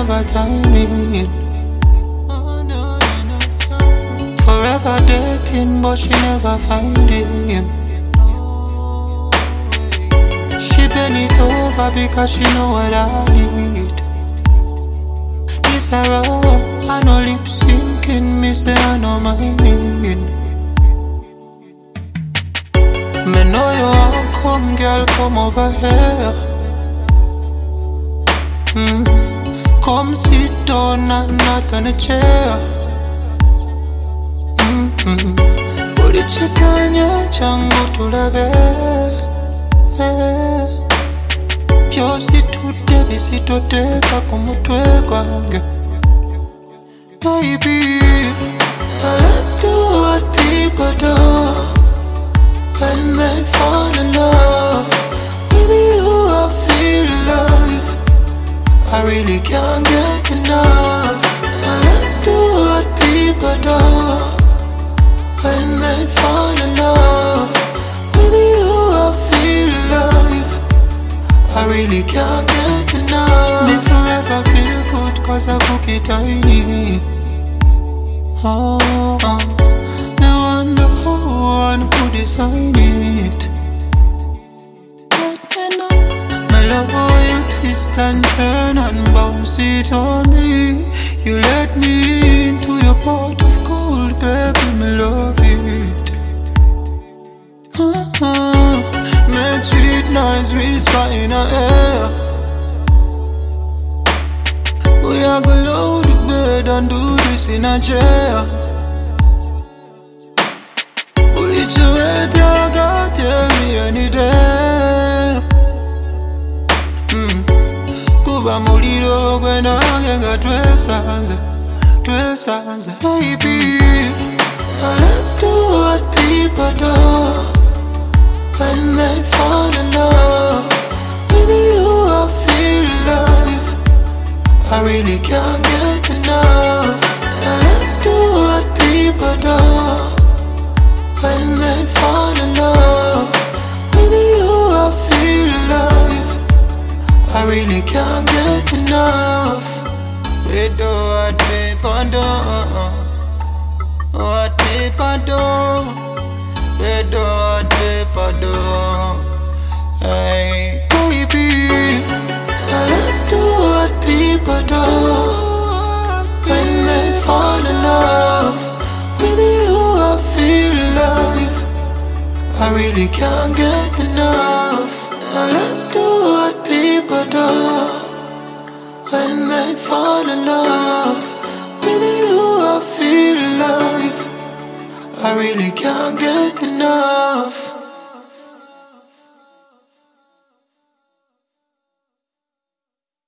never timing. Forever dating, but she never find him. She bend it over because she know what I need. This a raw, I know lip syncing, me say I know my meaning. Me know you won't come, girl, come over here. Come sit down and not on a chair. Ulichekanya changu tulabe. Pyosi tude visitoteka kumutwe kwange. Baby, let's do what people do when they fall in love. With you I feel alive, I really can't get enough. Let's do what people do when they fall in love. With you I feel alive, I really can't get enough. Me forever feel good cause I cook it tiny. Oh, me wonder who designed it. Let me know. Me love how you twist and turn and bounce it on me. You let me into your pot of gold, baby, me love it. Make sweet noise whisper in our air. We are gonna load the bed and do this in a chair. Which way I got tell me any day. Kuba muliro gwena genga twesanze. Baby, let's do what people do when they fall in love. With you I feel alive, I really can't get enough. Let's do what people do when they fall in love. With you I feel alive, I really can't get enough. We do what people do, what people do. We do what people do. Hey, baby, let's do what people do when they fall in love. With you I feel alive, I really can't get enough. Let's do what people do when they fall in love. With you I feel alive, I really can't get enough.